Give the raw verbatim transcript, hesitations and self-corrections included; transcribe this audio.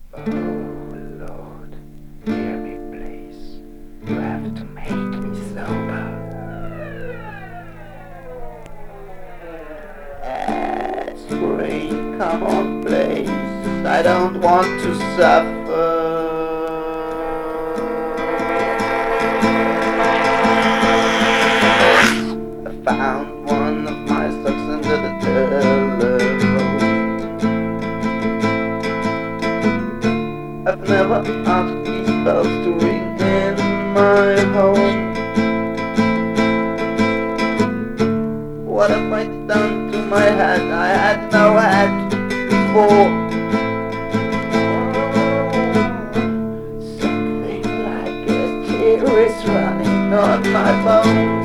Oh Lord, hear me please. You have to make me sober. Ah, spring, come on please. I don't want to suffer. I found one of my socks under the telephone. I've never asked these bells to ring in my home. What have I done to my head? I had no head before. Something like a tear is running on my bones.